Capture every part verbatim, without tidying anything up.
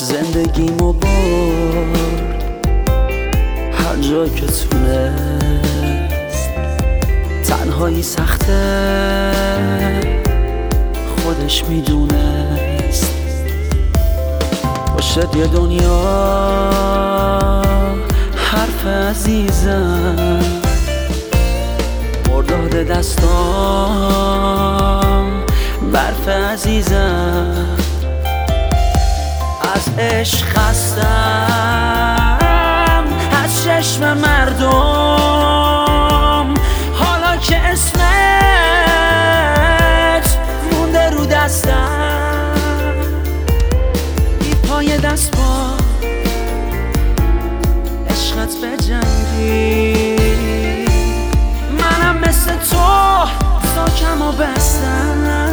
زندگیمو برد هر جا که تونست. تنهایی سخته خودش میدونست. باشد یه دنیا حرف عزیزم، مرداد دستام برف عزیزم. از عشق خستم، از چشم مردم، حالا که اسمت مونده رو دستم. بی پای دست با عشقت بجنگی، منم مثل تو ساکم و بستم.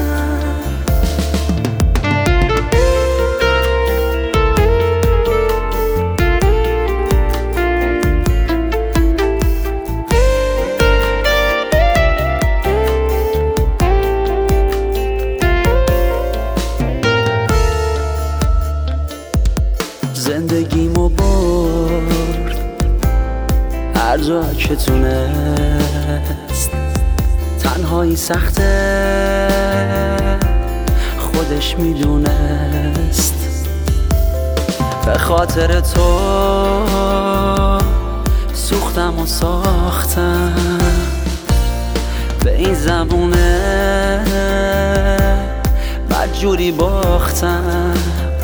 زندگیمو برد هر جا که تونست. تنهایی سخته خودش میدونست. به خاطر تو سوختم و ساختم، به این زمونه بدجوری باختم.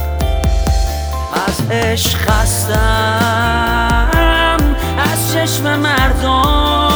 از عشق خستم، از چشم مردم،